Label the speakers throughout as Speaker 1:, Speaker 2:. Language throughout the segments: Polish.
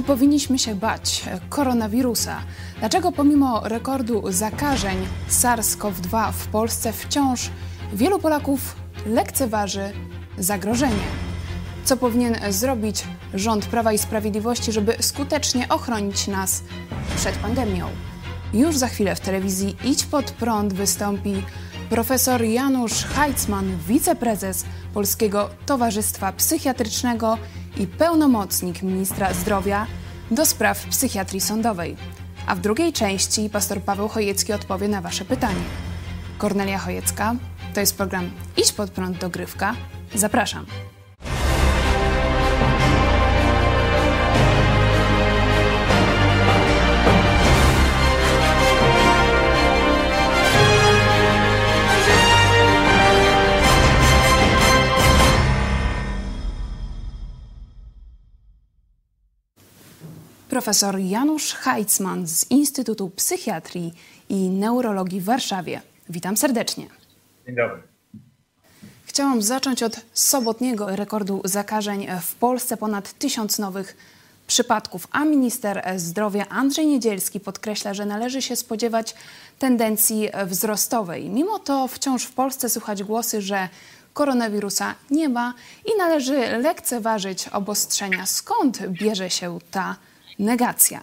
Speaker 1: powinniśmy się bać koronawirusa? Dlaczego pomimo rekordu zakażeń SARS-CoV-2 w Polsce wciąż wielu Polaków lekceważy zagrożenie? Co powinien zrobić rząd Prawa i Sprawiedliwości, żeby skutecznie ochronić nas przed pandemią? Już za chwilę w telewizji Idź Pod Prąd wystąpi profesor Janusz Heitzman, wiceprezes Polskiego Towarzystwa Psychiatrycznego i pełnomocnik ministra zdrowia do spraw psychiatrii sądowej. A w drugiej części pastor Paweł Chojecki odpowie na Wasze pytanie. Kornelia Chojecka, to jest program Idź Pod Prąd Dogrywka. Zapraszam. Profesor Janusz Heitzman z Instytutu Psychiatrii i Neurologii w Warszawie. Witam serdecznie.
Speaker 2: Dzień dobry.
Speaker 1: Chciałam zacząć od sobotniego rekordu zakażeń w Polsce. Ponad 1000 nowych przypadków, a minister zdrowia Andrzej Niedzielski podkreśla, że należy się spodziewać tendencji wzrostowej. Mimo to wciąż w Polsce słychać głosy, że koronawirusa nie ma i należy lekceważyć obostrzenia. Skąd bierze się ta negacja?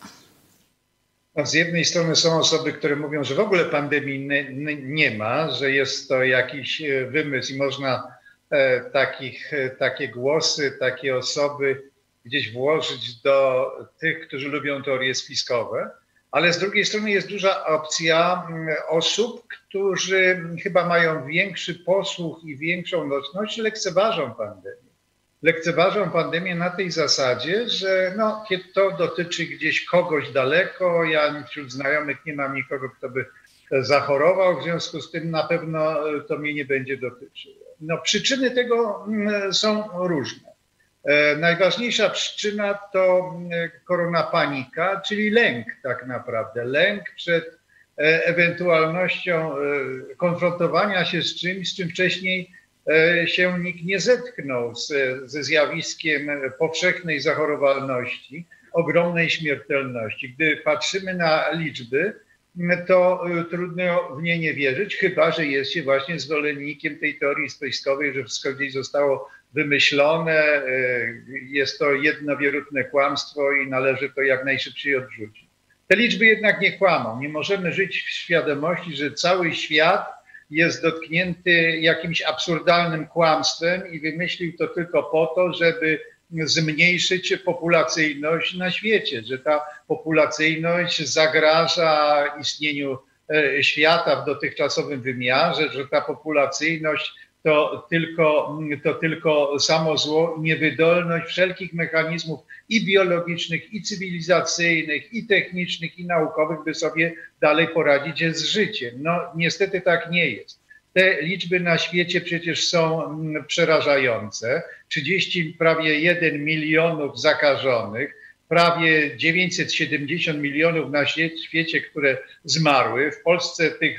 Speaker 2: Z jednej strony są osoby, które mówią, że w ogóle pandemii nie ma, że jest to jakiś wymysł i można takie głosy, takie osoby gdzieś włożyć do tych, którzy lubią teorie spiskowe, ale z drugiej strony jest duża opcja osób, którzy chyba mają większy posłuch i większą nośność, lekceważą pandemię. Lekceważą pandemię na tej zasadzie, że to dotyczy gdzieś kogoś daleko, ja wśród znajomych nie mam nikogo, kto by zachorował, w związku z tym na pewno to mnie nie będzie dotyczyło. Przyczyny tego są różne. Najważniejsza przyczyna to koronapanika, czyli lęk tak naprawdę. Lęk przed ewentualnością konfrontowania się z czymś, z czym wcześniej się nikt nie zetknął, ze zjawiskiem powszechnej zachorowalności, ogromnej śmiertelności. Gdy patrzymy na liczby, to trudno w nie nie wierzyć, chyba że jest się właśnie zwolennikiem tej teorii spiskowej, że wszystko gdzieś zostało wymyślone, jest to jednowierutne kłamstwo i należy to jak najszybciej odrzucić. Te liczby jednak nie kłamą. Nie możemy żyć w świadomości, że cały świat jest dotknięty jakimś absurdalnym kłamstwem i wymyślił to tylko po to, żeby zmniejszyć populacyjność na świecie, że ta populacyjność zagraża istnieniu świata w dotychczasowym wymiarze, że ta populacyjność to tylko samo zło, niewydolność wszelkich mechanizmów i biologicznych, i cywilizacyjnych, i technicznych, i naukowych, by sobie dalej poradzić z życiem. Niestety tak nie jest. Te liczby na świecie przecież są przerażające. Prawie 1 milionów zakażonych, prawie 970 milionów na świecie, które zmarły. W Polsce tych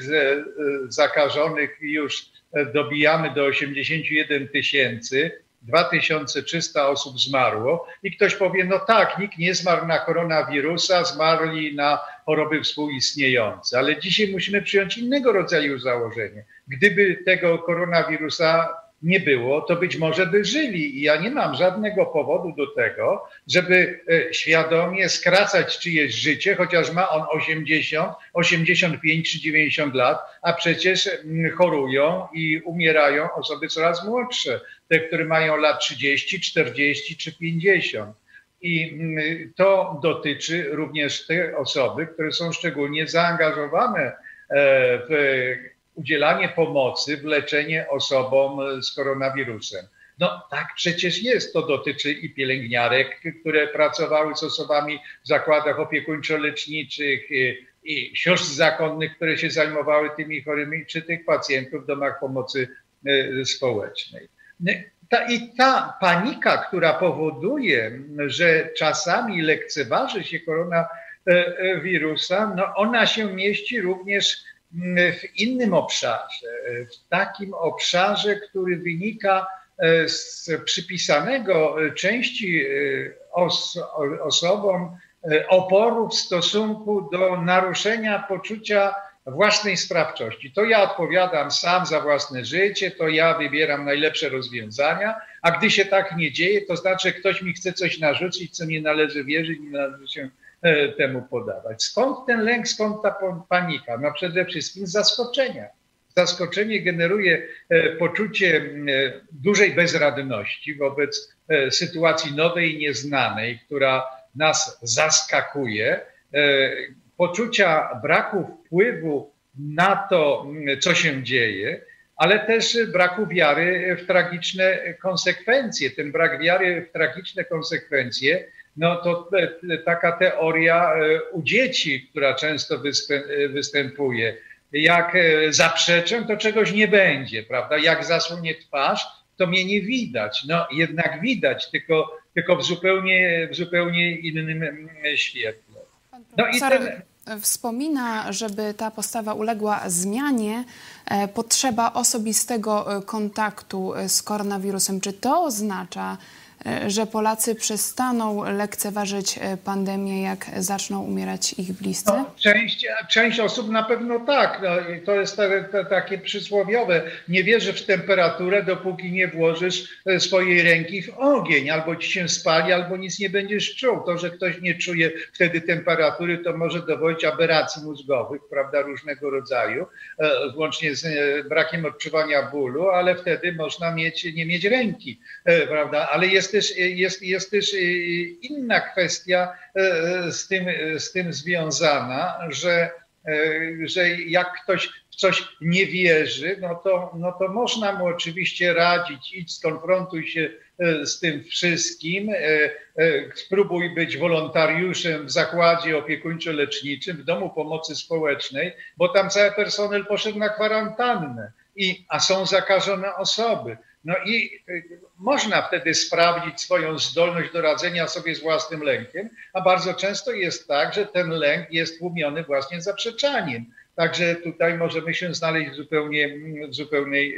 Speaker 2: zakażonych już dobijamy do 81 000, 2300 osób zmarło i ktoś powie, tak, nikt nie zmarł na koronawirusa, zmarli na choroby współistniejące. Ale dzisiaj musimy przyjąć innego rodzaju założenie. Gdyby tego koronawirusa nie było, to być może by żyli i ja nie mam żadnego powodu do tego, żeby świadomie skracać czyjeś życie, chociaż ma on 80, 85 czy 90 lat, a przecież chorują i umierają osoby coraz młodsze, te, które mają lat 30, 40 czy 50. I to dotyczy również tych osoby, które są szczególnie zaangażowane w udzielanie pomocy, w leczenie osobom z koronawirusem. Tak przecież jest. To dotyczy i pielęgniarek, które pracowały z osobami w zakładach opiekuńczo-leczniczych, i sióstr zakonnych, które się zajmowały tymi chorymi, czy tych pacjentów w domach pomocy społecznej. Ta panika, która powoduje, że czasami lekceważy się koronawirusa, ona się mieści również w innym obszarze, w takim obszarze, który wynika przypisanego części osobom oporu w stosunku do naruszenia poczucia własnej sprawczości. To ja odpowiadam sam za własne życie, to ja wybieram najlepsze rozwiązania, a gdy się tak nie dzieje, to znaczy, że ktoś mi chce coś narzucić, co nie należy wierzyć, nie należy się temu podawać. Skąd ten lęk, skąd ta panika? No przede wszystkim z zaskoczenia. Zaskoczenie generuje poczucie dużej bezradności wobec sytuacji nowej i nieznanej, która nas zaskakuje, poczucia braku wpływu na to, co się dzieje, ale też braku wiary w tragiczne konsekwencje. Ten brak wiary w tragiczne konsekwencje, no to taka teoria u dzieci, która często występuje. Jak zaprzeczę, to czegoś nie będzie, prawda? Jak zasłonię twarz, to mnie nie widać. No jednak widać, tylko w zupełnie innym świetle.
Speaker 1: No i wspomina, żeby ta postawa uległa zmianie, potrzeba osobistego kontaktu z koronawirusem. Czy to oznacza, że Polacy przestaną lekceważyć pandemię, jak zaczną umierać ich bliscy?
Speaker 2: No, część osób na pewno tak. No, to jest takie przysłowiowe. Nie wierzysz w temperaturę, dopóki nie włożysz swojej ręki w ogień. Albo ci się spali, albo nic nie będziesz czuł. To, że ktoś nie czuje wtedy temperatury, to może dowodzić aberracji mózgowych, prawda, różnego rodzaju, włącznie z brakiem odczuwania bólu, ale wtedy można nie mieć ręki, prawda, ale jest też inna kwestia z tym związana, że jak ktoś w coś nie wierzy, no to można mu oczywiście radzić, idź, skonfrontuj się z tym wszystkim, spróbuj być wolontariuszem w zakładzie opiekuńczo-leczniczym, w domu pomocy społecznej, bo tam cały personel poszedł na kwarantannę, a są zakażone osoby. No i można wtedy sprawdzić swoją zdolność do radzenia sobie z własnym lękiem, a bardzo często jest tak, że ten lęk jest tłumiony właśnie zaprzeczaniem. Także tutaj możemy się znaleźć w zupełnej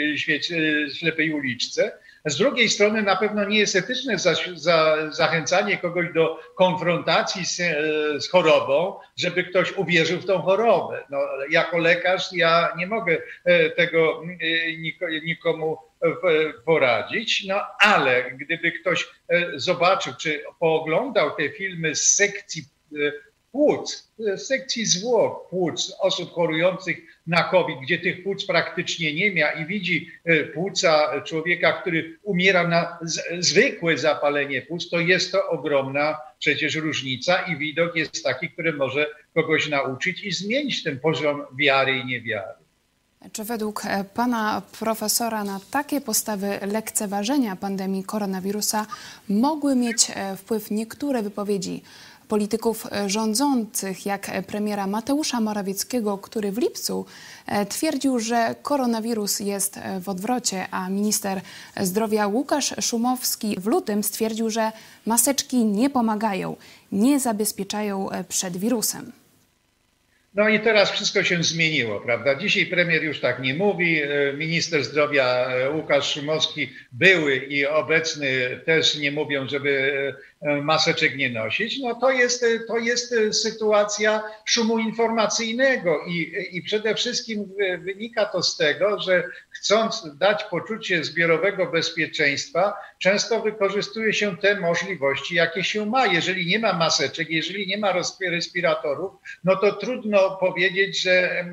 Speaker 2: ślepej uliczce. Z drugiej strony na pewno nie jest etyczne zachęcanie kogoś do konfrontacji z chorobą, żeby ktoś uwierzył w tą chorobę. No, jako lekarz ja nie mogę tego nikomu poradzić, no ale gdyby ktoś zobaczył, czy pooglądał te filmy z sekcji płuc, z sekcji zwłok płuc osób chorujących na COVID, gdzie tych płuc praktycznie nie ma i widzi płuca człowieka, który umiera na zwykłe zapalenie płuc, to jest to ogromna przecież różnica i widok jest taki, który może kogoś nauczyć i zmienić ten poziom wiary i niewiary.
Speaker 1: Czy według pana profesora na takie postawy lekceważenia pandemii koronawirusa mogły mieć wpływ niektóre wypowiedzi polityków rządzących, jak premiera Mateusza Morawieckiego, który w lipcu twierdził, że koronawirus jest w odwrocie, a minister zdrowia Łukasz Szumowski w lutym stwierdził, że maseczki nie pomagają, nie zabezpieczają przed wirusem?
Speaker 2: No i teraz wszystko się zmieniło, prawda? Dzisiaj premier już tak nie mówi, minister zdrowia Łukasz Szumowski, były i obecny też nie mówią, żeby maseczek nie nosić. No to jest sytuacja szumu informacyjnego i przede wszystkim wynika to z tego, że chcąc dać poczucie zbiorowego bezpieczeństwa, często wykorzystuje się te możliwości, jakie się ma. Jeżeli nie ma maseczek, jeżeli nie ma respiratorów, no to trudno powiedzieć,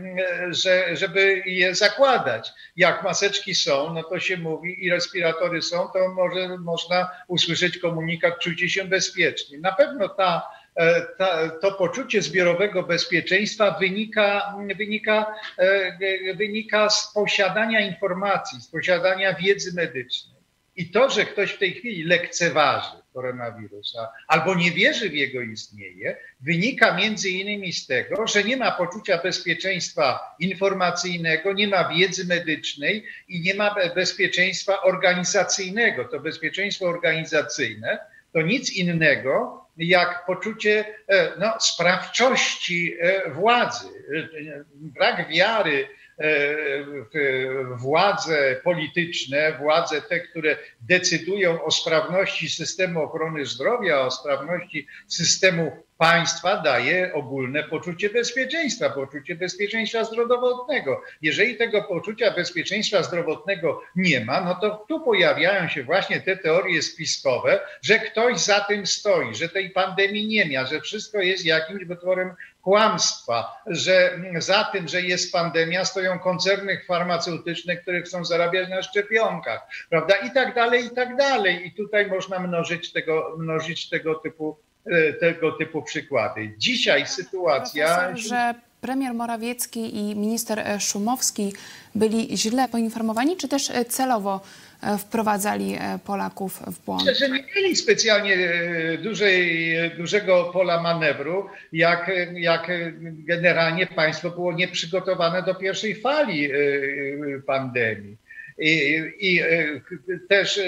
Speaker 2: żeby je zakładać. Jak maseczki są, no to się mówi i respiratory są, to można usłyszeć komunikat, czujcie się bezpiecznie. Na pewno to poczucie zbiorowego bezpieczeństwa wynika z posiadania informacji, z posiadania wiedzy medycznej. I to, że ktoś w tej chwili lekceważy koronawirusa albo nie wierzy w jego istnienie, wynika między innymi z tego, że nie ma poczucia bezpieczeństwa informacyjnego, nie ma wiedzy medycznej i nie ma bezpieczeństwa organizacyjnego. To bezpieczeństwo organizacyjne to nic innego jak poczucie sprawczości władzy, brak wiary władze polityczne, władze te, które decydują o sprawności systemu ochrony zdrowia, o sprawności systemu państwa, daje ogólne poczucie bezpieczeństwa zdrowotnego. Jeżeli tego poczucia bezpieczeństwa zdrowotnego nie ma, no to tu pojawiają się właśnie te teorie spiskowe, że ktoś za tym stoi, że tej pandemii nie ma, że wszystko jest jakimś wytworem kłamstwa, że za tym, że jest pandemia, stoją koncerny farmaceutyczne, które chcą zarabiać na szczepionkach, prawda? I tak dalej, i tak dalej. I tutaj można mnożyć tego typu przykłady. Dzisiaj sytuacja...
Speaker 1: Profesor, że premier Morawiecki i minister Szumowski byli źle poinformowani, czy też celowo wprowadzali Polaków w błąd?
Speaker 2: Myślę, że nie mieli specjalnie dużego pola manewru, jak generalnie państwo było nieprzygotowane do pierwszej fali pandemii. I też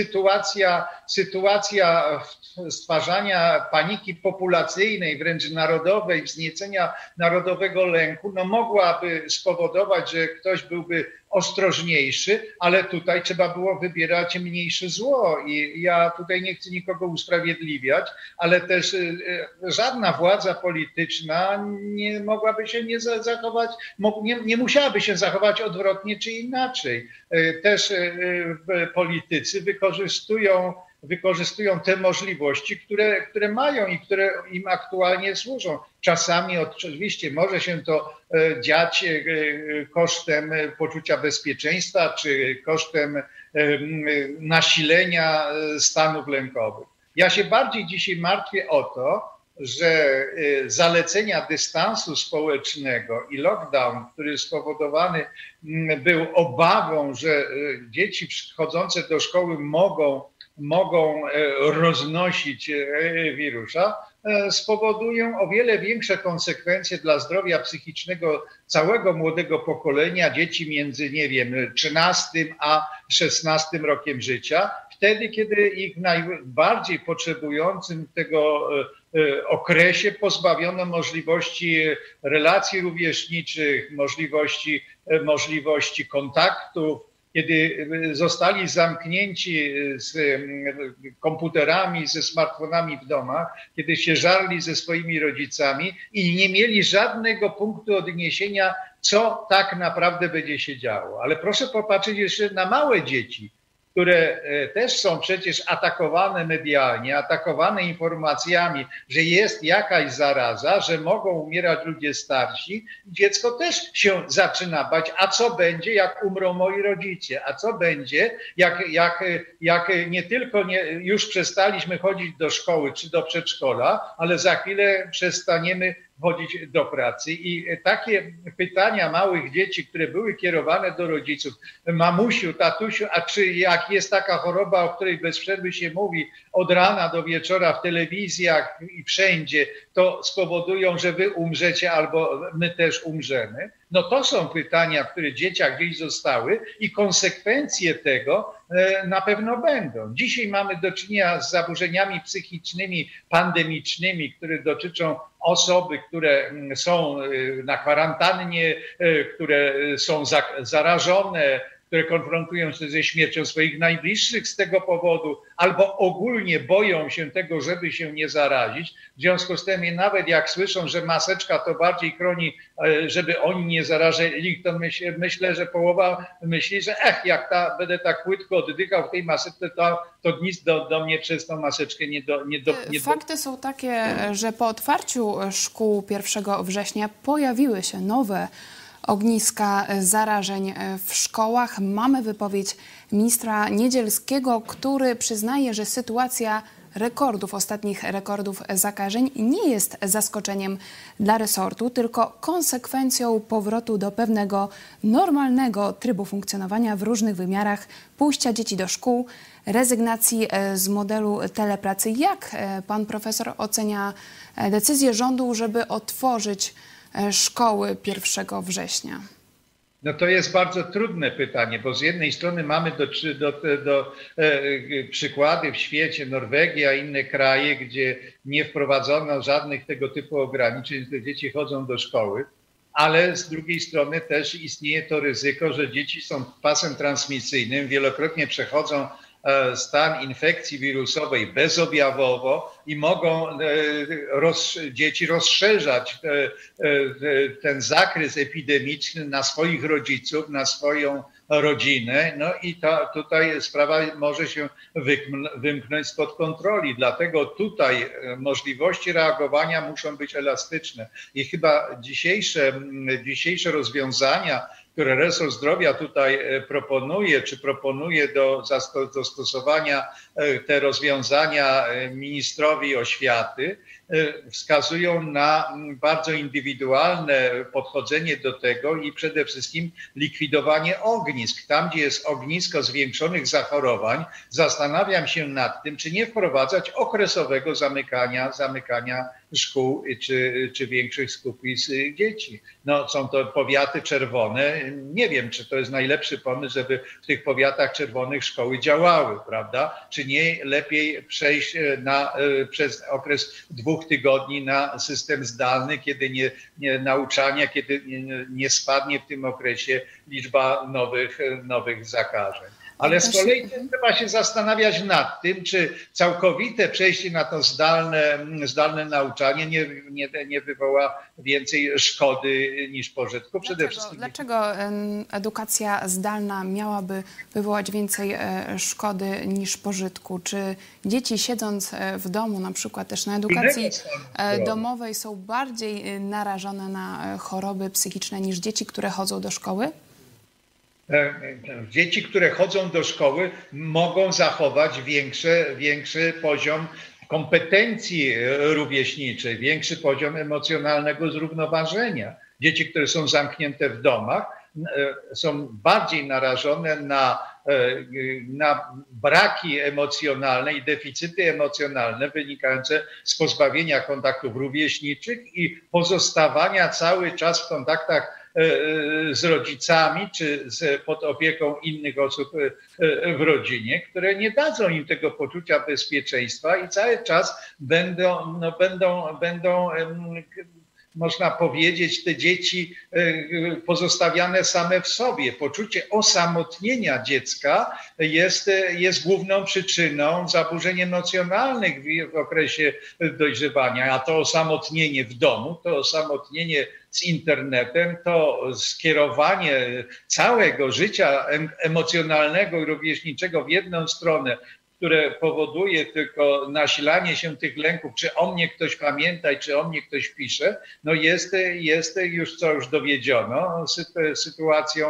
Speaker 2: sytuacja stwarzania paniki populacyjnej, wręcz narodowej, wzniecenia narodowego lęku, no mogłaby spowodować, że ktoś byłby ostrożniejszy, ale tutaj trzeba było wybierać mniejsze zło i ja tutaj nie chcę nikogo usprawiedliwiać, ale też żadna władza polityczna nie mogłaby się nie musiałaby się zachować odwrotnie czy inaczej. Też politycy wykorzystują te możliwości, które mają i które im aktualnie służą. Czasami oczywiście może się to dziać kosztem poczucia bezpieczeństwa czy kosztem nasilenia stanów lękowych. Ja się bardziej dzisiaj martwię o to, że zalecenia dystansu społecznego i lockdown, który spowodowany był obawą, że dzieci przychodzące do szkoły mogą roznosić wirusa, spowodują o wiele większe konsekwencje dla zdrowia psychicznego całego młodego pokolenia, dzieci między, 13 a 16 rokiem życia, wtedy, kiedy ich najbardziej potrzebującym tego okresie pozbawiono możliwości relacji rówieśniczych, możliwości kontaktów, kiedy zostali zamknięci z komputerami, ze smartfonami w domach, kiedy się żarli ze swoimi rodzicami i nie mieli żadnego punktu odniesienia, co tak naprawdę będzie się działo. Ale proszę popatrzeć jeszcze na małe dzieci, które też są przecież atakowane medialnie, atakowane informacjami, że jest jakaś zaraza, że mogą umierać ludzie starsi. Dziecko też się zaczyna bać, a co będzie, jak umrą moi rodzice, a co będzie, jak nie tylko już przestaliśmy chodzić do szkoły czy do przedszkola, ale za chwilę przestaniemy chodzić do pracy. I takie pytania małych dzieci, które były kierowane do rodziców, mamusiu, tatusiu, a czy jak jest taka choroba, o której bez przerwy się mówi od rana do wieczora w telewizjach i wszędzie, to spowodują, że wy umrzecie albo my też umrzemy. No to są pytania, które dzieciach gdzieś zostały i konsekwencje tego na pewno będą. Dzisiaj mamy do czynienia z zaburzeniami psychicznymi, pandemicznymi, które dotyczą osoby, które są na kwarantannie, które są zarażone, które konfrontują się ze śmiercią swoich najbliższych z tego powodu, albo ogólnie boją się tego, żeby się nie zarazić. W związku z tym nawet jak słyszą, że maseczka to bardziej chroni, żeby oni nie zarażyli, to myślę, że połowa myśli, że jak będę tak płytko oddychał w tej maseczce, to nic do mnie przez tą maseczkę nie
Speaker 1: Fakty są takie, że po otwarciu szkół 1 września pojawiły się nowe ogniska zarażeń w szkołach. Mamy wypowiedź ministra Niedzielskiego, który przyznaje, że sytuacja ostatnich rekordów zakażeń nie jest zaskoczeniem dla resortu, tylko konsekwencją powrotu do pewnego normalnego trybu funkcjonowania w różnych wymiarach, pójścia dzieci do szkół, rezygnacji z modelu telepracy. Jak pan profesor ocenia decyzję rządu, żeby otworzyć szkoły 1 września?
Speaker 2: No to jest bardzo trudne pytanie, bo z jednej strony mamy przykłady w świecie, Norwegia i inne kraje, gdzie nie wprowadzono żadnych tego typu ograniczeń, że dzieci chodzą do szkoły, ale z drugiej strony też istnieje to ryzyko, że dzieci są pasem transmisyjnym, wielokrotnie przechodzą stan infekcji wirusowej bezobjawowo i mogą dzieci rozszerzać ten zakres epidemiczny na swoich rodziców, na swoją rodzinę. No i tutaj sprawa może się wymknąć spod kontroli. Dlatego tutaj możliwości reagowania muszą być elastyczne. I chyba dzisiejsze rozwiązania, które resort zdrowia tutaj proponuje do stosowania te rozwiązania ministrowi oświaty, wskazują na bardzo indywidualne podchodzenie do tego i przede wszystkim likwidowanie ognisk. Tam, gdzie jest ognisko zwiększonych zachorowań, zastanawiam się nad tym, czy nie wprowadzać okresowego zamykania szkół czy większych skupisk dzieci. No, są to powiaty czerwone. Nie wiem, czy to jest najlepszy pomysł, żeby w tych powiatach czerwonych szkoły działały, prawda? Czy nie lepiej przejść przez okres 2 tygodni na system zdalny, kiedy nauczania, kiedy nie spadnie w tym okresie liczba nowych zakażeń. Ale z kolei trzeba się zastanawiać nad tym, czy całkowite przejście na to zdalne nauczanie nie wywoła więcej szkody niż pożytku.
Speaker 1: Dlaczego edukacja zdalna miałaby wywołać więcej szkody niż pożytku? Czy dzieci siedząc w domu, na przykład też na edukacji domowej, są bardziej narażone na choroby psychiczne niż dzieci, które chodzą do szkoły?
Speaker 2: Dzieci, które chodzą do szkoły, mogą zachować większy poziom kompetencji rówieśniczej, większy poziom emocjonalnego zrównoważenia. Dzieci, które są zamknięte w domach, są bardziej narażone na braki emocjonalne i deficyty emocjonalne wynikające z pozbawienia kontaktów rówieśniczych i pozostawania cały czas w kontaktach z rodzicami czy pod opieką innych osób w rodzinie, które nie dadzą im tego poczucia bezpieczeństwa i cały czas będą można powiedzieć, te dzieci pozostawiane same w sobie. Poczucie osamotnienia dziecka jest główną przyczyną zaburzeń emocjonalnych w okresie dojrzewania, a to osamotnienie w domu, to osamotnienie z internetem, to skierowanie całego życia emocjonalnego i rówieśniczego w jedną stronę, które powoduje tylko nasilanie się tych lęków, czy o mnie ktoś pamięta, czy o mnie ktoś pisze, no jest już, co już dowiedziono, sytuacją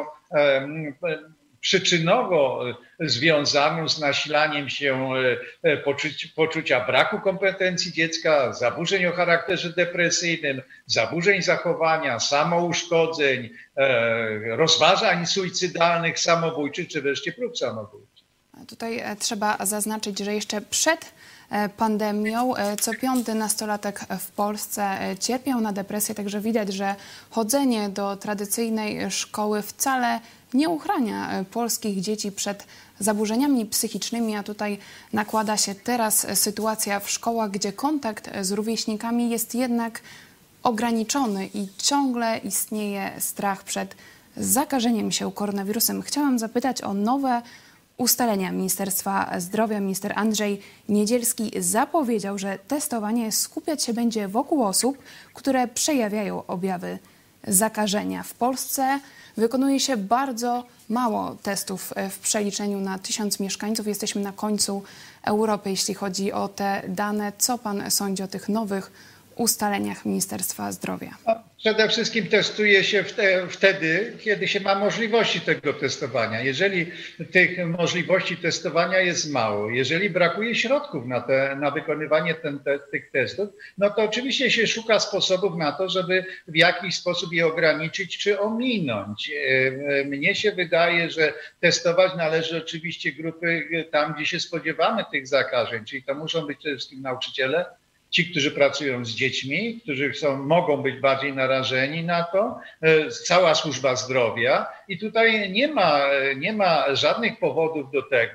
Speaker 2: przyczynowo związaną z nasilaniem się poczucia braku kompetencji dziecka, zaburzeń o charakterze depresyjnym, zaburzeń zachowania, samouszkodzeń, rozważań suicydalnych, samobójczych, czy wreszcie prób samobójczych.
Speaker 1: Tutaj trzeba zaznaczyć, że jeszcze przed pandemią co 5. nastolatek w Polsce cierpiał na depresję, także widać, że chodzenie do tradycyjnej szkoły wcale nie uchrania polskich dzieci przed zaburzeniami psychicznymi, a tutaj nakłada się teraz sytuacja w szkołach, gdzie kontakt z rówieśnikami jest jednak ograniczony i ciągle istnieje strach przed zakażeniem się koronawirusem. Chciałam zapytać o nowe ustalenia Ministerstwa Zdrowia. Minister Andrzej Niedzielski zapowiedział, że testowanie skupiać się będzie wokół osób, które przejawiają objawy zakażenia. W Polsce wykonuje się bardzo mało testów w przeliczeniu na 1000 mieszkańców. Jesteśmy na końcu Europy, jeśli chodzi o te dane. Co pan sądzi o tych nowych ustaleniach Ministerstwa Zdrowia?
Speaker 2: Przede wszystkim testuje się wtedy, kiedy się ma możliwości tego testowania. Jeżeli tych możliwości testowania jest mało, jeżeli brakuje środków na wykonywanie tych testów, no to oczywiście się szuka sposobów na to, żeby w jakiś sposób je ograniczyć czy ominąć. Mnie się wydaje, że testować należy oczywiście grupy tam, gdzie się spodziewamy tych zakażeń, czyli to muszą być przede wszystkim nauczyciele, ci, którzy pracują z dziećmi, którzy mogą być bardziej narażeni na to, cała służba zdrowia i tutaj nie ma żadnych powodów do tego,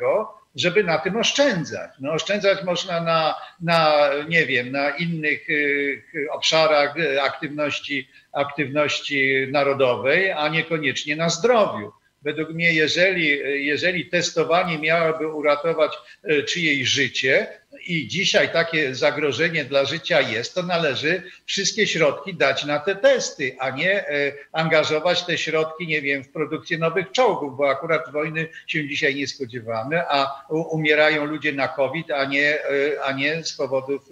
Speaker 2: żeby na tym oszczędzać. No, oszczędzać można nie wiem, na innych obszarach aktywności narodowej, a niekoniecznie na zdrowiu. Według mnie, jeżeli testowanie miałoby uratować czyjeś życie i dzisiaj takie zagrożenie dla życia jest, to należy wszystkie środki dać na te testy, a nie angażować te środki, nie wiem, w produkcję nowych czołgów, bo akurat wojny się dzisiaj nie spodziewamy, a umierają ludzie na COVID, a nie z powodów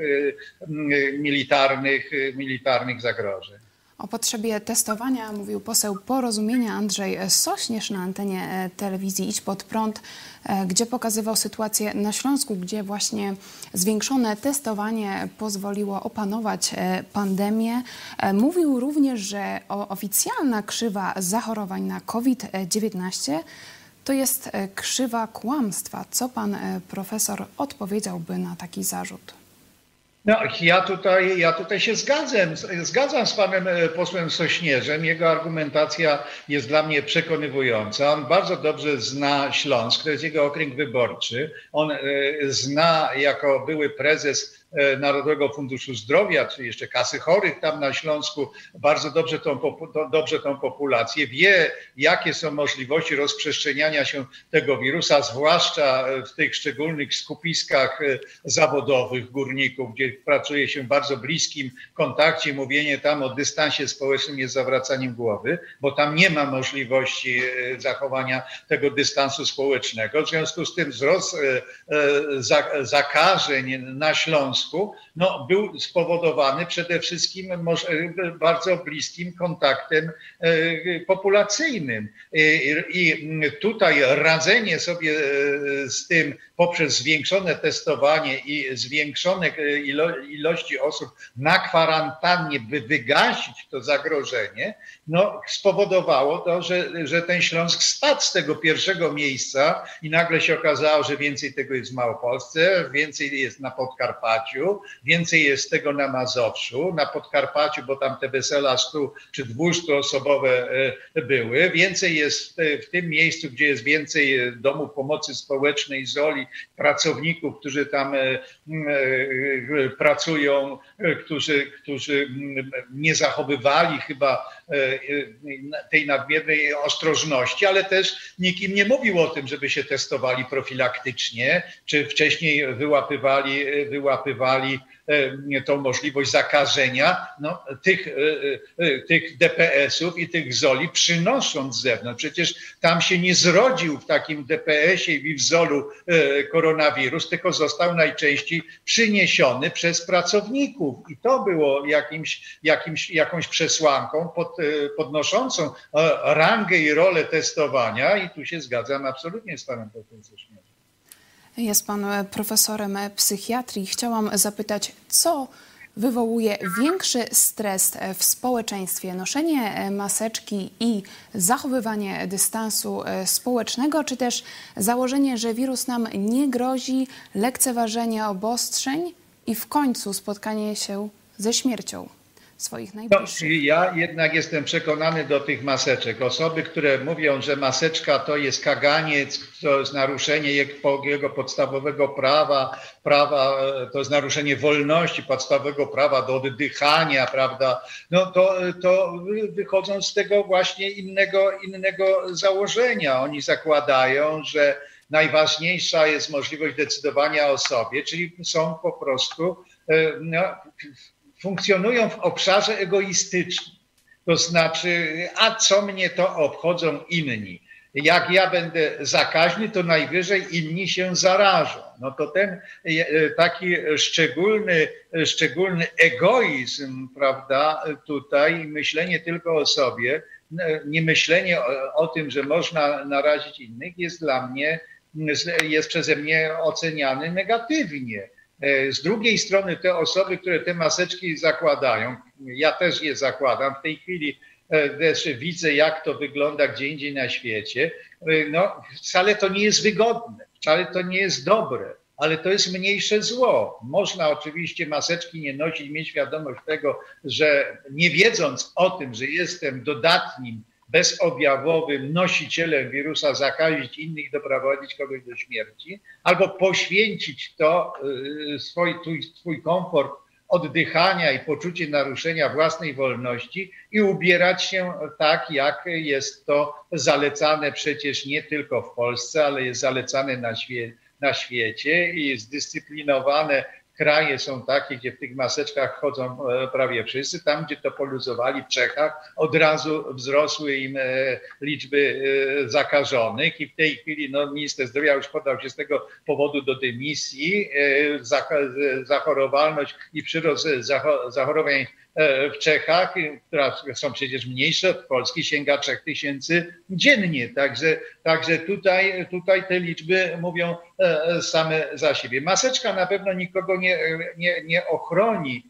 Speaker 2: militarnych zagrożeń.
Speaker 1: O potrzebie testowania mówił poseł Porozumienia Andrzej Sośnierz na antenie telewizji Idź Pod Prąd, gdzie pokazywał sytuację na Śląsku, gdzie właśnie zwiększone testowanie pozwoliło opanować pandemię. Mówił również, że oficjalna krzywa zachorowań na COVID-19 to jest krzywa kłamstwa. Co pan profesor odpowiedziałby na taki zarzut?
Speaker 2: No, ja tutaj się zgadzam z panem posłem Sośnierzem. Jego argumentacja jest dla mnie przekonywująca. On bardzo dobrze zna Śląsk, to jest jego okręg wyborczy. On zna jako były prezes Narodowego Funduszu Zdrowia, czy jeszcze Kasy Chorych tam na Śląsku, bardzo dobrze tą populację, wie, jakie są możliwości rozprzestrzeniania się tego wirusa, zwłaszcza w tych szczególnych skupiskach zawodowych górników, gdzie pracuje się w bardzo bliskim kontakcie. Mówienie tam o dystansie społecznym jest zawracaniem głowy, bo tam nie ma możliwości zachowania tego dystansu społecznego. W związku z tym wzrost zakażeń na Śląsku był spowodowany przede wszystkim bardzo bliskim kontaktem populacyjnym. I tutaj radzenie sobie z tym poprzez zwiększone testowanie i zwiększone ilości osób na kwarantannie, by wygasić to zagrożenie, spowodowało to, że ten Śląsk spadł z tego pierwszego miejsca i nagle się okazało, że więcej tego jest w Małopolsce, więcej jest na Podkarpaciu, więcej jest tego na Mazowszu, na Podkarpaciu, bo tam te wesela 100 czy 200-osobowe były, więcej jest w tym miejscu, gdzie jest więcej domów pomocy społecznej, ZOL-i, pracowników, którzy tam pracują, którzy nie zachowywali chyba tej nadmiernej ostrożności, ale też nikt im nie mówił o tym, żeby się testowali profilaktycznie, czy wcześniej wyłapywali tą możliwość zakażenia tych DPS-ów i tych ZOL-i, przynosząc z zewnątrz. Przecież tam się nie zrodził w takim DPS-ie i w ZOL-u koronawirus, tylko został najczęściej przyniesiony przez pracowników. I to było jakąś przesłanką podnoszącą rangę i rolę testowania. I tu się zgadzam absolutnie z panem profesorem.
Speaker 1: Jest pan profesorem psychiatrii. Chciałam zapytać, co wywołuje większy stres w społeczeństwie? Noszenie maseczki i zachowywanie dystansu społecznego, czy też założenie, że wirus nam nie grozi, lekceważenie obostrzeń i w końcu spotkanie się ze śmiercią swoich najbliższych?
Speaker 2: Ja jednak jestem przekonany do tych maseczek. Osoby, które mówią, że maseczka to jest kaganiec, to jest naruszenie jego podstawowego prawa, to jest naruszenie wolności, podstawowego prawa do oddychania, prawda? To wychodzą z tego właśnie innego założenia. Oni zakładają, że najważniejsza jest możliwość decydowania o sobie, czyli są po prostu funkcjonują w obszarze egoistycznym. To znaczy, a co mnie to obchodzą inni? Jak ja będę zakaźny, to najwyżej inni się zarażą. To ten taki szczególny egoizm, prawda, tutaj myślenie tylko o sobie, nie myślenie o tym, że można narazić innych, jest przeze mnie oceniany negatywnie. Z drugiej strony te osoby, które te maseczki zakładają, ja też je zakładam, w tej chwili też widzę, jak to wygląda gdzie indziej na świecie, wcale to nie jest wygodne, wcale to nie jest dobre, ale to jest mniejsze zło. Można oczywiście maseczki nie nosić, mieć świadomość tego, że nie wiedząc o tym, że jestem dodatnim bezobjawowym nosicielem wirusa zakazić innych i doprowadzić kogoś do śmierci, albo poświęcić to swój komfort oddychania i poczucie naruszenia własnej wolności i ubierać się tak, jak jest to zalecane przecież nie tylko w Polsce, ale jest zalecane na świecie i zdyscyplinowane kraje są takie, gdzie w tych maseczkach chodzą prawie wszyscy. Tam, gdzie to poluzowali w Czechach, od razu wzrosły im liczby zakażonych i w tej chwili minister zdrowia już podał się z tego powodu do dymisji. Zachorowalność i przyrost zachorowań w Czechach, które są przecież mniejsze od Polski, sięga 3000 dziennie. Także tutaj te liczby mówią same za siebie. Maseczka na pewno nikogo nie ochroni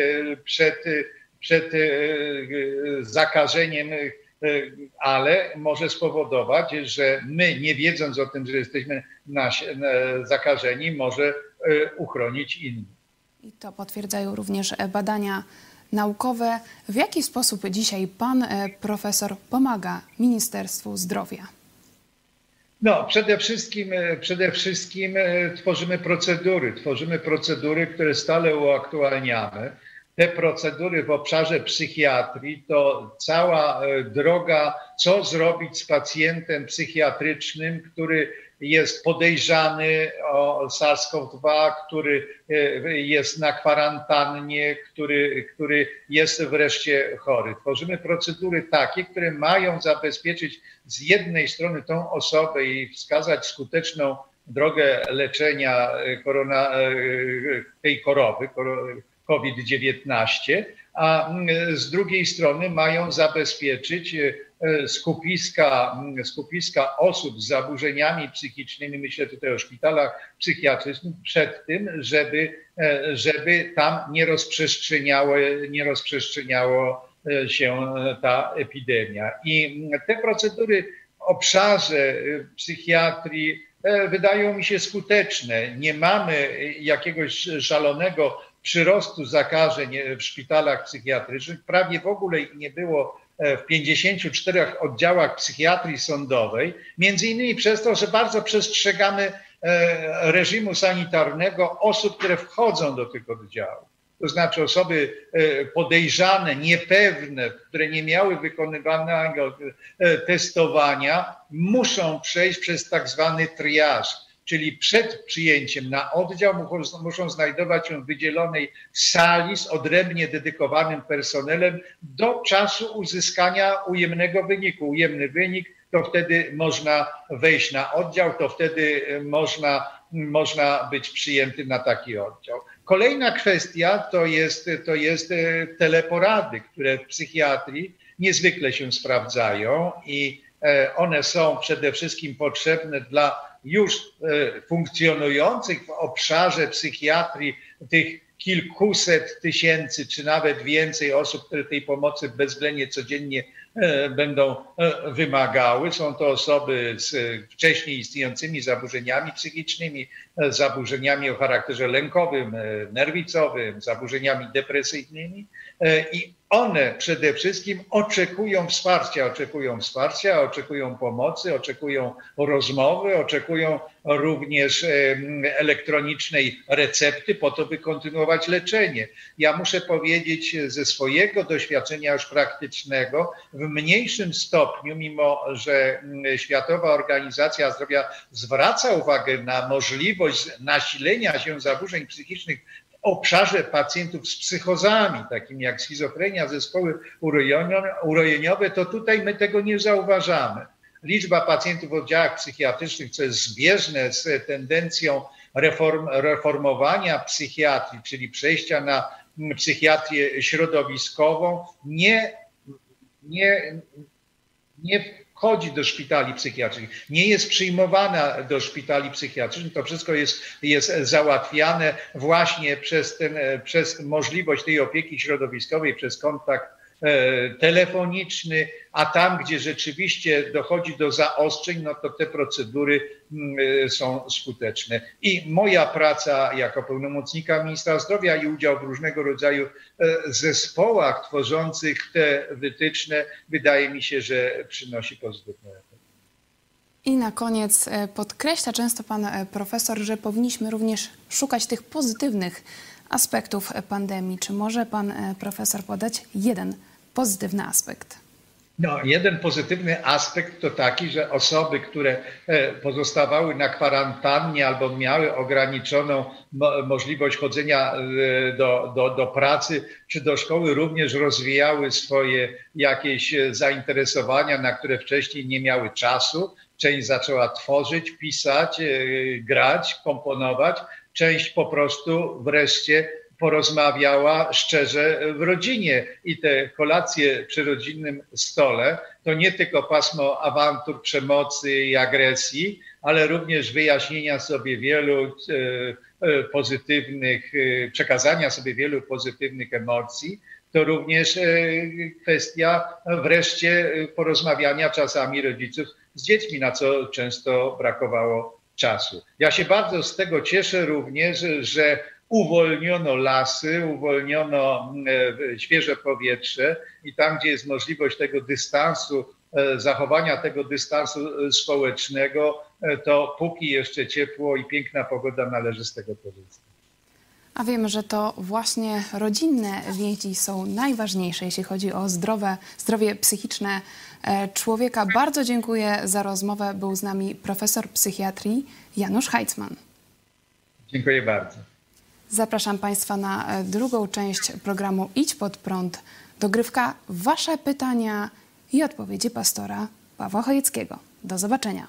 Speaker 2: przed zakażeniem, ale może spowodować, że my, nie wiedząc o tym, że jesteśmy zakażeni, może uchronić innych.
Speaker 1: I to potwierdzają również badania naukowe. W jaki sposób dzisiaj pan profesor pomaga Ministerstwu Zdrowia?
Speaker 2: No, przede wszystkim tworzymy procedury, które stale uaktualniamy. Te procedury w obszarze psychiatrii to cała droga, co zrobić z pacjentem psychiatrycznym, który jest podejrzany o SARS-CoV-2, który jest na kwarantannie, który jest wreszcie chory. Tworzymy procedury takie, które mają zabezpieczyć z jednej strony tą osobę i wskazać skuteczną drogę leczenia tej choroby, COVID-19, a z drugiej strony mają zabezpieczyć skupiska osób z zaburzeniami psychicznymi, myślę tutaj o szpitalach psychiatrycznych, przed tym, żeby tam nie rozprzestrzeniało się ta epidemia. I te procedury w obszarze psychiatrii wydają mi się skuteczne. Nie mamy jakiegoś szalonego przyrostu zakażeń w szpitalach psychiatrycznych. Prawie w ogóle nie było w 54 oddziałach psychiatrii sądowej, między innymi przez to, że bardzo przestrzegamy reżimu sanitarnego osób, które wchodzą do tych oddziałów. To znaczy osoby podejrzane, niepewne, które nie miały wykonywanego testowania, muszą przejść przez tak zwany triaż, czyli przed przyjęciem na oddział muszą znajdować się w wydzielonej sali z odrębnie dedykowanym personelem do czasu uzyskania ujemnego wyniku. Ujemny wynik to wtedy można wejść na oddział, to wtedy można być przyjętym na taki oddział. Kolejna kwestia to jest teleporady, które w psychiatrii niezwykle się sprawdzają i one są przede wszystkim potrzebne dla już funkcjonujących w obszarze psychiatrii tych kilkuset tysięcy, czy nawet więcej osób, które tej pomocy bezwzględnie codziennie będą wymagały. Są to osoby z wcześniej istniejącymi zaburzeniami psychicznymi, zaburzeniami o charakterze lękowym, nerwicowym, zaburzeniami depresyjnymi i one przede wszystkim oczekują wsparcia, oczekują pomocy, oczekują rozmowy, oczekują również elektronicznej recepty po to, by kontynuować leczenie. Ja muszę powiedzieć ze swojego doświadczenia już praktycznego, w mniejszym stopniu, mimo że Światowa Organizacja Zdrowia zwraca uwagę na możliwość nasilenia się zaburzeń psychicznych w obszarze pacjentów z psychozami, takimi jak schizofrenia, zespoły urojeniowe, to tutaj my tego nie zauważamy. Liczba pacjentów w oddziałach psychiatrycznych, co jest zbieżne z tendencją reformowania psychiatrii, czyli przejścia na psychiatrię środowiskową, nie wchodzi do szpitali psychiatrycznych, nie jest przyjmowana do szpitali psychiatrycznych. To wszystko jest załatwiane właśnie przez możliwość tej opieki środowiskowej, przez kontakt telefoniczny, a tam, gdzie rzeczywiście dochodzi do zaostrzeń, no to te procedury są skuteczne. I moja praca jako pełnomocnika ministra zdrowia i udział w różnego rodzaju zespołach tworzących te wytyczne, wydaje mi się, że przynosi pozytywne efekty.
Speaker 1: I na koniec podkreśla często pan profesor, że powinniśmy również szukać tych pozytywnych aspektów pandemii. Czy może pan profesor podać jeden pozytywny aspekt?
Speaker 2: No, jeden pozytywny aspekt to taki, że osoby, które pozostawały na kwarantannie albo miały ograniczoną możliwość chodzenia do pracy czy do szkoły, również rozwijały swoje jakieś zainteresowania, na które wcześniej nie miały czasu. Część zaczęła tworzyć, pisać, grać, komponować. Część po prostu wreszcie porozmawiała szczerze w rodzinie i te kolacje przy rodzinnym stole to nie tylko pasmo awantur, przemocy i agresji, ale również wyjaśnienia sobie wielu pozytywnych, przekazania sobie wielu pozytywnych emocji. To również kwestia wreszcie porozmawiania czasami rodziców z dziećmi, na co często brakowało czasu. Ja się bardzo z tego cieszę również, że uwolniono lasy, uwolniono świeże powietrze i tam, gdzie jest możliwość tego dystansu, zachowania tego dystansu społecznego, to póki jeszcze ciepło i piękna pogoda, należy z tego korzystać.
Speaker 1: A wiemy, że to właśnie rodzinne więzi są najważniejsze, jeśli chodzi o zdrowie psychiczne człowieka. Bardzo dziękuję za rozmowę. Był z nami profesor psychiatrii Janusz Heitzman.
Speaker 2: Dziękuję bardzo.
Speaker 1: Zapraszam Państwa na drugą część programu Idź pod prąd. Dogrywka Wasze pytania i odpowiedzi pastora Pawła Chojeckiego. Do zobaczenia.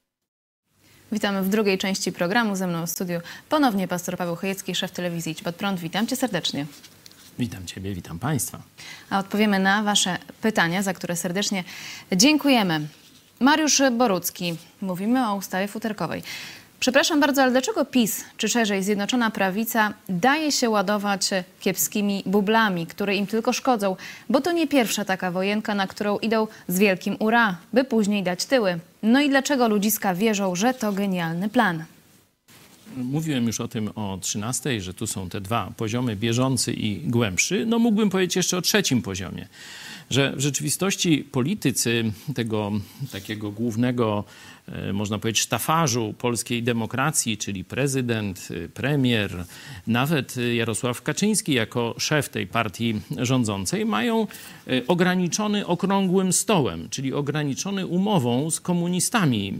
Speaker 3: Witamy w drugiej części programu. Ze mną w studiu ponownie pastor Paweł Chojecki, szef telewizji Idź pod prąd. Witam Cię serdecznie.
Speaker 4: Witam Ciebie, witam Państwa.
Speaker 3: A odpowiemy na Wasze pytania, za które serdecznie dziękujemy. Mariusz Borucki. Mówimy o ustawie futerkowej. Przepraszam bardzo, ale dlaczego PiS, czy szerzej Zjednoczona Prawica, daje się ładować kiepskimi bublami, które im tylko szkodzą? Bo to nie pierwsza taka wojenka, na którą idą z wielkim ura, by później dać tyły. No i dlaczego ludziska wierzą, że to genialny plan?
Speaker 4: Mówiłem już o tym o 13, że tu są te dwa poziomy, bieżący i głębszy. No mógłbym powiedzieć jeszcze o trzecim poziomie, że w rzeczywistości politycy tego takiego głównego, można powiedzieć, sztafarzu polskiej demokracji, czyli prezydent, premier, nawet Jarosław Kaczyński jako szef tej partii rządzącej, mają ograniczony okrągłym stołem, czyli ograniczony umową z komunistami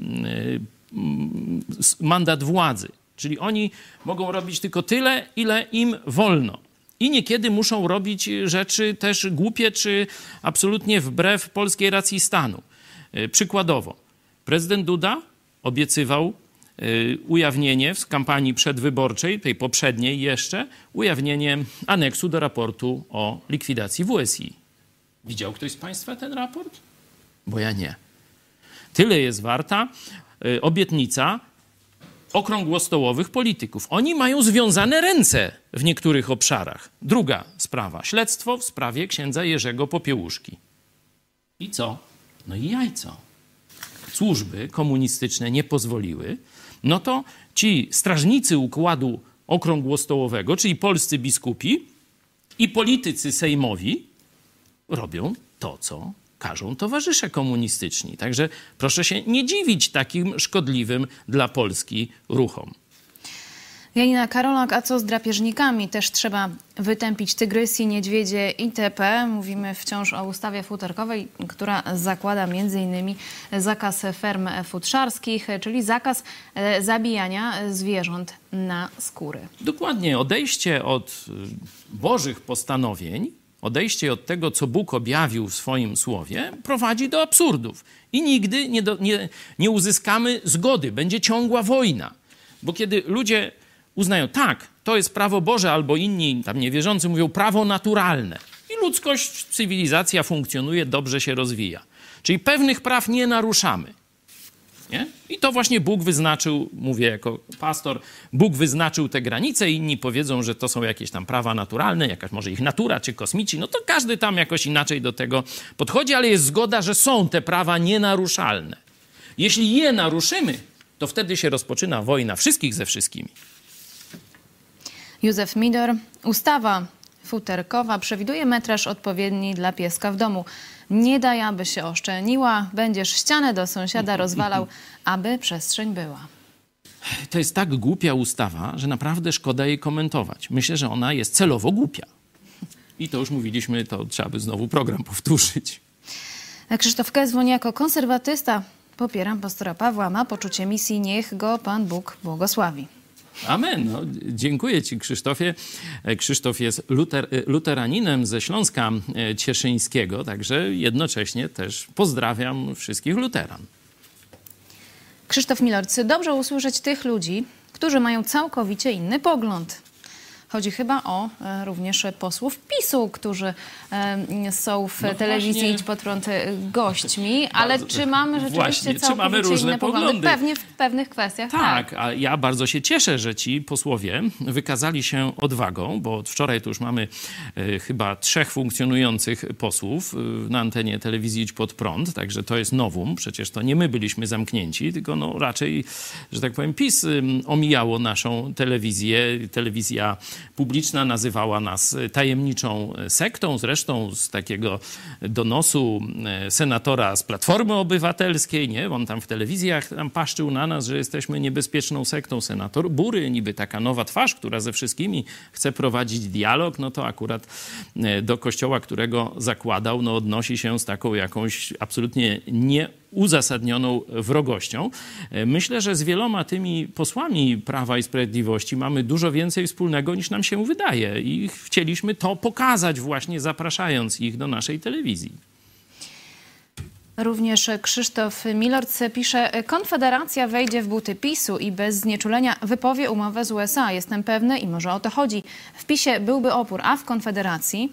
Speaker 4: mandat władzy. Czyli oni mogą robić tylko tyle, ile im wolno. I niekiedy muszą robić rzeczy też głupie, czy absolutnie wbrew polskiej racji stanu. Przykładowo, prezydent Duda obiecywał ujawnienie w kampanii przedwyborczej, tej poprzedniej jeszcze, ujawnienie aneksu do raportu o likwidacji WSI. Widział ktoś z Państwa ten raport? Bo ja nie. Tyle jest warta obietnica okrągłostołowych polityków. Oni mają związane ręce w niektórych obszarach. Druga sprawa. Śledztwo w sprawie księdza Jerzego Popiełuszki. I co? No i jajco. Służby komunistyczne nie pozwoliły. No to ci strażnicy układu okrągłostołowego, czyli polscy biskupi i politycy sejmowi robią to, co każą towarzysze komunistyczni. Także proszę się nie dziwić takim szkodliwym dla Polski ruchom.
Speaker 3: Janina Karolak, a co z drapieżnikami? Też trzeba wytępić tygrysy, niedźwiedzie itp. Mówimy wciąż o ustawie futerkowej, która zakłada m.in. zakaz ferm futrzarskich, czyli zakaz zabijania zwierząt na skóry.
Speaker 4: Dokładnie. Odejście od bożych postanowień, odejście od tego, co Bóg objawił w swoim słowie, prowadzi do absurdów. I nigdy nie uzyskamy zgody. Będzie ciągła wojna. Bo kiedy ludzie uznają, tak, to jest prawo Boże, albo inni tam niewierzący mówią prawo naturalne. I ludzkość, cywilizacja funkcjonuje, dobrze się rozwija. Czyli pewnych praw nie naruszamy. Nie? I to właśnie Bóg wyznaczył, mówię jako pastor, Bóg wyznaczył te granice, inni powiedzą, że to są jakieś tam prawa naturalne, jakaś może ich natura czy kosmici, no to każdy tam jakoś inaczej do tego podchodzi, ale jest zgoda, że są te prawa nienaruszalne. Jeśli je naruszymy, to wtedy się rozpoczyna wojna wszystkich ze wszystkimi.
Speaker 3: Józef Midor. Ustawa futerkowa przewiduje metraż odpowiedni dla pieska w domu. Nie daj, aby się oszczeniła. Będziesz ścianę do sąsiada rozwalał, aby przestrzeń była.
Speaker 4: To jest tak głupia ustawa, że naprawdę szkoda jej komentować. Myślę, że ona jest celowo głupia. I to już mówiliśmy, to trzeba by znowu program powtórzyć.
Speaker 3: Krzysztof Kezwoń jako konserwatysta popieram pastora Pawła, ma poczucie misji, niech go Pan Bóg błogosławi.
Speaker 4: Amen. No, dziękuję ci, Krzysztofie. Krzysztof jest luteraninem ze Śląska Cieszyńskiego, także jednocześnie też pozdrawiam wszystkich luteran.
Speaker 3: Krzysztof Milorcy, dobrze usłyszeć tych ludzi, którzy mają całkowicie inny pogląd. Chodzi chyba o również posłów PiS-u, którzy są w telewizji
Speaker 4: właśnie...
Speaker 3: Idź Pod Prąd gośćmi, ale czy mamy rzeczywiście całkowicie
Speaker 4: różne
Speaker 3: inne poglądy? Pewnie w pewnych kwestiach
Speaker 4: tak. A ja bardzo się cieszę, że ci posłowie wykazali się odwagą, bo od wczoraj to już mamy chyba 3 funkcjonujących posłów na antenie telewizji Idź Pod Prąd, także to jest novum. Przecież to nie my byliśmy zamknięci, tylko no raczej, że tak powiem, PiS omijało naszą telewizję. Telewizja publiczna nazywała nas tajemniczą sektą. Zresztą z takiego donosu senatora z Platformy Obywatelskiej, nie? On tam w telewizjach tam paszczył na nas, że jesteśmy niebezpieczną sektą. Senator Bury, niby taka nowa twarz, która ze wszystkimi chce prowadzić dialog, no to akurat do kościoła, którego zakładał, no odnosi się z taką jakąś absolutnie nieuzasadnioną wrogością. Myślę, że z wieloma tymi posłami Prawa i Sprawiedliwości mamy dużo więcej wspólnego niż nam się wydaje i chcieliśmy to pokazać właśnie, zapraszając ich do naszej telewizji.
Speaker 3: Również Krzysztof Milorc pisze, Konfederacja wejdzie w buty PiS-u i bez znieczulenia wypowie umowę z USA. Jestem pewny i może o to chodzi. W PiS-ie byłby opór, a w Konfederacji?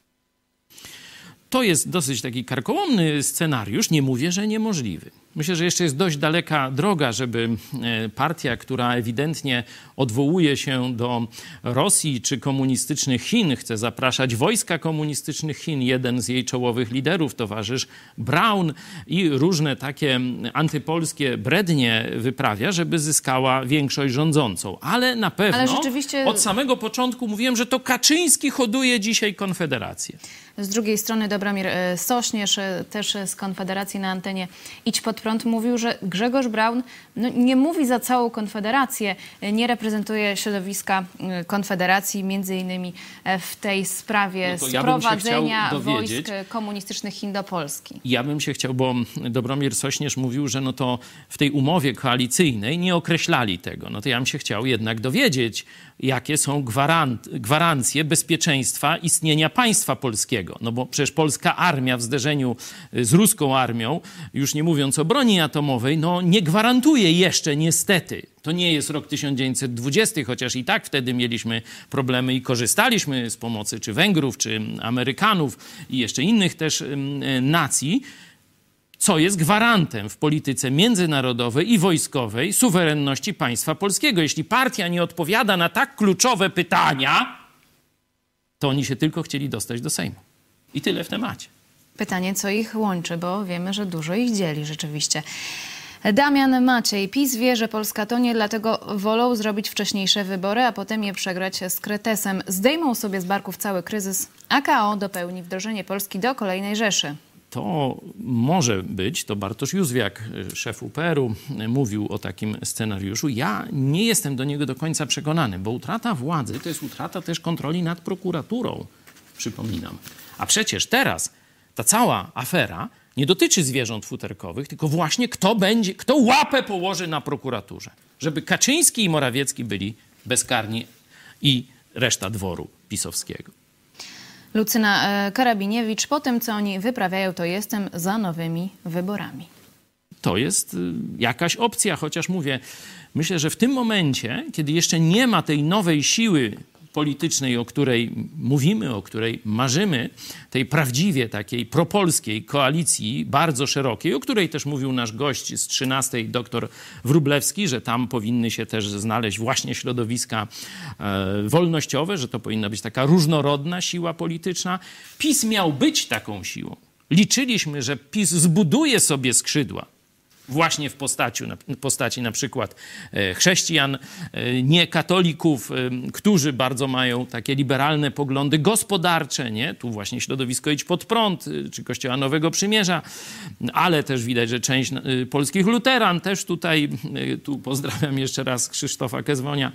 Speaker 4: To jest dosyć taki karkołomny scenariusz, nie mówię, że niemożliwy. Myślę, że jeszcze jest dość daleka droga, żeby partia, która ewidentnie odwołuje się do Rosji czy komunistycznych Chin, chce zapraszać wojska komunistycznych Chin, jeden z jej czołowych liderów, towarzysz Braun i różne takie antypolskie brednie wyprawia, żeby zyskała większość rządzącą. Ale na pewno od samego początku mówiłem, że to Kaczyński hoduje dzisiaj Konfederację.
Speaker 3: Z drugiej strony Dobromir Sośnierz, też z Konfederacji na antenie Idź Pod Prąd, mówił, że Grzegorz Braun nie mówi za całą Konfederację, nie reprezentuje środowiska Konfederacji, między innymi w tej sprawie sprowadzenia wojsk komunistycznych Chin do Polski.
Speaker 4: Ja bym się chciał, bo Dobromir Sośnierz mówił, że no to w tej umowie koalicyjnej nie określali tego. No to ja bym się chciał jednak dowiedzieć, jakie są gwarancje bezpieczeństwa istnienia państwa polskiego. No bo przecież polska armia w zderzeniu z ruską armią, już nie mówiąc o broni atomowej, no nie gwarantuje jeszcze niestety. To nie jest rok 1920, chociaż i tak wtedy mieliśmy problemy i korzystaliśmy z pomocy czy Węgrów, czy Amerykanów i jeszcze innych też nacji, co jest gwarantem w polityce międzynarodowej i wojskowej suwerenności państwa polskiego. Jeśli partia nie odpowiada na tak kluczowe pytania, to oni się tylko chcieli dostać do Sejmu. I tyle w temacie.
Speaker 3: Pytanie, co ich łączy, bo wiemy, że dużo ich dzieli rzeczywiście. Damian Maciej. PiS wie, że Polska tonie, dlatego wolą zrobić wcześniejsze wybory, a potem je przegrać z Kretesem. Zdejmą sobie z barków cały kryzys, a KO dopełni wdrożenie Polski do kolejnej Rzeszy.
Speaker 4: To może być, to Bartosz Józwiak, szef UPR-u, mówił o takim scenariuszu. Ja nie jestem do niego do końca przekonany, bo utrata władzy to jest utrata też kontroli nad prokuraturą, przypominam. A przecież teraz ta cała afera nie dotyczy zwierząt futerkowych, tylko właśnie kto łapę położy na prokuraturze, żeby Kaczyński i Morawiecki byli bezkarni i reszta dworu pisowskiego.
Speaker 3: Lucyna Karabiniewicz, po tym, co oni wyprawiają, to jestem za nowymi wyborami.
Speaker 4: To jest jakaś opcja, chociaż mówię, myślę, że w tym momencie, kiedy jeszcze nie ma tej nowej siły politycznej, o której mówimy, o której marzymy, tej prawdziwie takiej propolskiej koalicji, bardzo szerokiej, o której też mówił nasz gość z 13, dr Wróblewski, że tam powinny się też znaleźć właśnie środowiska wolnościowe, że to powinna być taka różnorodna siła polityczna. PiS miał być taką siłą. Liczyliśmy, że PiS zbuduje sobie skrzydła właśnie w postaci na przykład chrześcijan, nie katolików, którzy bardzo mają takie liberalne poglądy gospodarcze, nie? Tu właśnie środowisko Idź Pod Prąd, czy Kościoła Nowego Przymierza, ale też widać, że część polskich luteran też tutaj, tu pozdrawiam jeszcze raz Krzysztofa Kezwonia,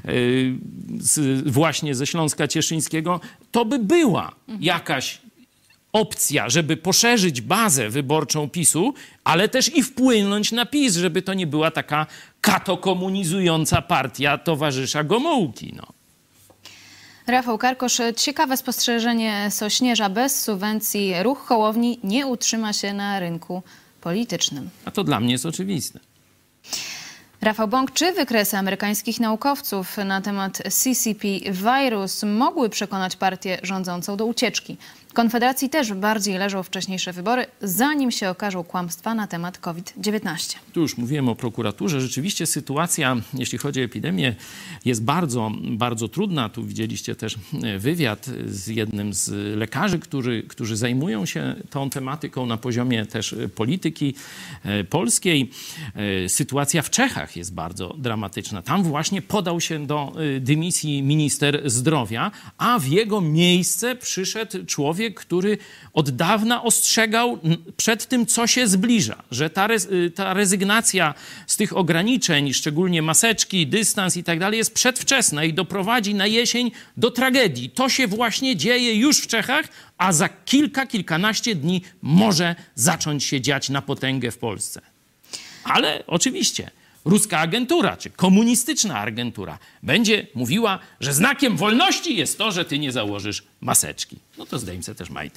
Speaker 4: właśnie ze Śląska Cieszyńskiego, to by była jakaś opcja, żeby poszerzyć bazę wyborczą PiS-u, ale też i wpłynąć na PiS, żeby to nie była taka katokomunizująca partia towarzysza Gomułki. No.
Speaker 3: Rafał Karkosz, ciekawe spostrzeżenie Sośnierza. Bez subwencji ruch Hołowni nie utrzyma się na rynku politycznym.
Speaker 4: A to dla mnie jest oczywiste.
Speaker 3: Rafał Bąk, czy wykresy amerykańskich naukowców na temat CCP virus mogły przekonać partię rządzącą do ucieczki? Konfederacji też bardziej leżą wcześniejsze wybory, zanim się okażą kłamstwa na temat COVID-19.
Speaker 4: Tu już mówiłem o prokuraturze. Rzeczywiście sytuacja, jeśli chodzi o epidemię, jest bardzo, bardzo trudna. Tu widzieliście też wywiad z jednym z lekarzy, którzy zajmują się tą tematyką na poziomie też polityki polskiej. Sytuacja w Czechach jest bardzo dramatyczna. Tam właśnie podał się do dymisji minister zdrowia, a w jego miejsce przyszedł człowiek, który od dawna ostrzegał przed tym, co się zbliża, że ta rezygnacja z tych ograniczeń, szczególnie maseczki, dystans i tak dalej, jest przedwczesna i doprowadzi na jesień do tragedii. To się właśnie dzieje już w Czechach, a za kilkanaście dni może zacząć się dziać na potęgę w Polsce. Ale oczywiście ruska agentura, czy komunistyczna agentura będzie mówiła, że znakiem wolności jest to, że ty nie założysz maseczki. No to zdejmij sobie też majty.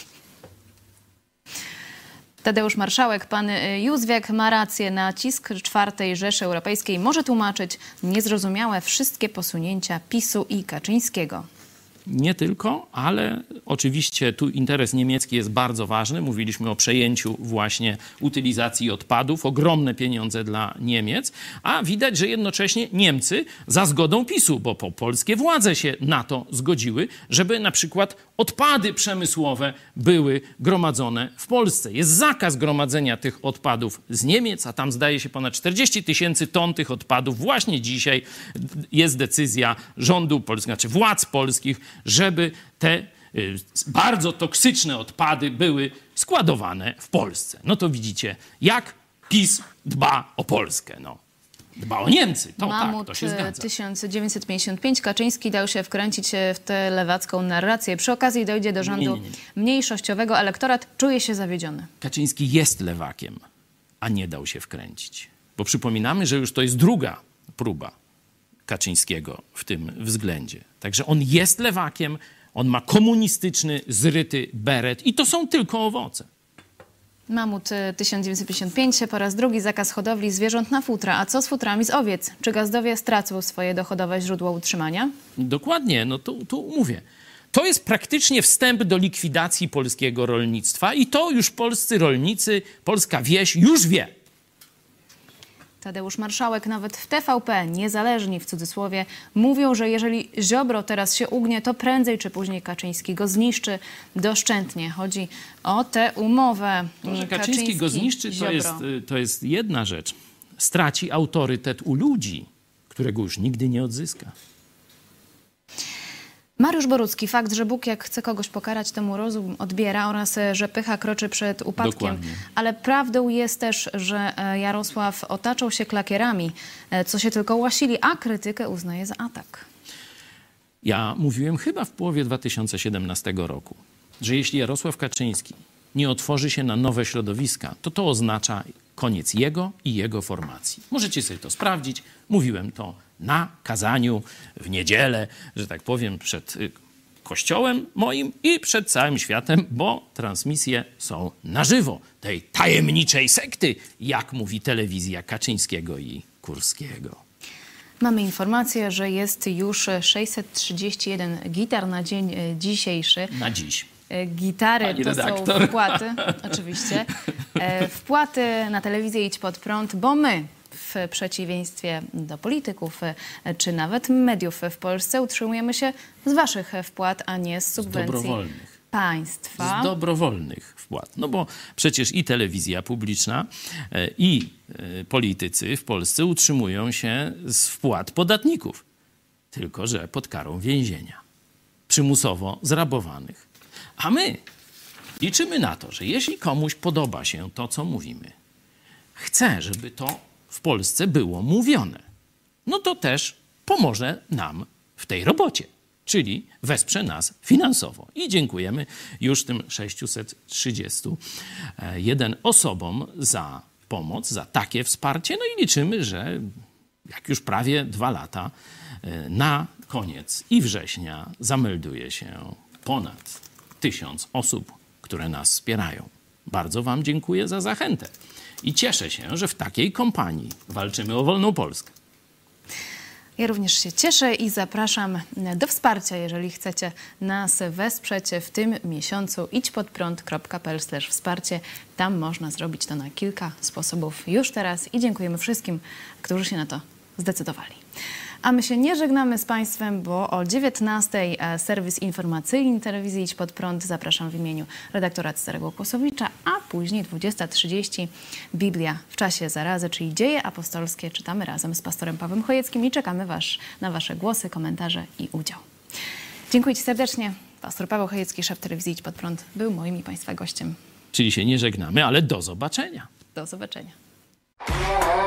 Speaker 3: Tadeusz Marszałek, pan Józwiak ma rację. Nacisk IV Rzeszy Europejskiej może tłumaczyć niezrozumiałe wszystkie posunięcia PiS-u i Kaczyńskiego.
Speaker 4: Nie tylko, ale oczywiście tu interes niemiecki jest bardzo ważny. Mówiliśmy o przejęciu właśnie utylizacji odpadów, ogromne pieniądze dla Niemiec, a widać, że jednocześnie Niemcy za zgodą PiS-u, bo polskie władze się na to zgodziły, żeby na przykład odpady przemysłowe były gromadzone w Polsce. Jest zakaz gromadzenia tych odpadów z Niemiec, a tam zdaje się ponad 40 000 ton tych odpadów. Właśnie dzisiaj jest decyzja rządu polskiego, znaczy władz polskich, żeby te bardzo toksyczne odpady były składowane w Polsce. No to widzicie, jak PiS dba o Polskę. No. Dba o Niemcy. To
Speaker 3: Mamut,
Speaker 4: tak, to się zgadza.
Speaker 3: 1955. Kaczyński dał się wkręcić w tę lewacką narrację. Przy okazji dojdzie do rządu mniejszościowego. Elektorat czuje się zawiedziony.
Speaker 4: Kaczyński jest lewakiem, a nie dał się wkręcić. Bo przypominamy, że już to jest druga próba Kaczyńskiego w tym względzie. Także on jest lewakiem, on ma komunistyczny, zryty beret i to są tylko owoce.
Speaker 3: Mamut 1955, po raz drugi zakaz hodowli zwierząt na futra. A co z futrami z owiec? Czy Gazdowie stracą swoje dochodowe źródło utrzymania?
Speaker 4: Dokładnie, no tu mówię. To jest praktycznie wstęp do likwidacji polskiego rolnictwa i to już polscy rolnicy, polska wieś już wie.
Speaker 3: Tadeusz Marszałek, nawet w TVP, niezależni w cudzysłowie, mówią, że jeżeli Ziobro teraz się ugnie, to prędzej czy później Kaczyński go zniszczy doszczętnie. Chodzi o tę umowę.
Speaker 4: To, że Kaczyński go zniszczy, to jest jedna rzecz. Straci autorytet u ludzi, którego już nigdy nie odzyska.
Speaker 3: Mariusz Borucki, fakt, że Bóg jak chce kogoś pokarać, temu rozum odbiera oraz, że pycha kroczy przed upadkiem.
Speaker 4: Dokładnie.
Speaker 3: Ale prawdą jest też, że Jarosław otaczał się klakierami, co się tylko łasili, a krytykę uznaje za atak.
Speaker 4: Ja mówiłem chyba w połowie 2017 roku, że jeśli Jarosław Kaczyński nie otworzy się na nowe środowiska, to oznacza koniec jego i jego formacji. Możecie sobie to sprawdzić. Mówiłem to na kazaniu w niedzielę, że tak powiem, przed kościołem moim i przed całym światem, bo transmisje są na żywo tej tajemniczej sekty, jak mówi telewizja Kaczyńskiego i Kurskiego.
Speaker 3: Mamy informację, że jest już 631 gitar na dzień dzisiejszy.
Speaker 4: Na dziś.
Speaker 3: Gitary
Speaker 4: Pani
Speaker 3: to
Speaker 4: redaktor.
Speaker 3: są wpłaty, oczywiście. Wpłaty na telewizję Idź Pod Prąd, bo my w przeciwieństwie do polityków czy nawet mediów w Polsce utrzymujemy się z waszych wpłat, a nie z subwencji
Speaker 4: dobrowolnych.
Speaker 3: państwa.
Speaker 4: Z dobrowolnych wpłat. No bo przecież i telewizja publiczna, i politycy w Polsce utrzymują się z wpłat podatników. Tylko że pod karą więzienia. Przymusowo zrabowanych. A my liczymy na to, że jeśli komuś podoba się to, co mówimy, chce, żeby to w Polsce było mówione, no to też pomoże nam w tej robocie, czyli wesprze nas finansowo. I dziękujemy już tym 631 osobom za pomoc, za takie wsparcie. No i liczymy, że jak już prawie 2 lata, na koniec i września zamelduje się ponad 1000 osób, które nas wspierają. Bardzo wam dziękuję za zachętę. I cieszę się, że w takiej kompanii walczymy o wolną Polskę.
Speaker 3: Ja również się cieszę i zapraszam do wsparcia, jeżeli chcecie nas wesprzeć w tym miesiącu. idźpodprąd.pl/wsparcie. Tam można zrobić to na kilka sposobów już teraz i dziękujemy wszystkim, którzy się na to zdecydowali. A my się nie żegnamy z Państwem, bo o 19:00 serwis informacyjny telewizji Idź Pod Prąd. Zapraszam w imieniu redaktora Cezarego Kłosowicza, a później 20:30 Biblia w czasie zarazy, czyli dzieje apostolskie. Czytamy razem z pastorem Pawłem Chojeckim i czekamy na Wasze głosy, komentarze i udział. Dziękuję Ci serdecznie. Pastor Paweł Chojecki, szef telewizji Idź Pod Prąd, był moim i Państwa gościem.
Speaker 4: Czyli się nie żegnamy, ale do zobaczenia.
Speaker 3: Do zobaczenia.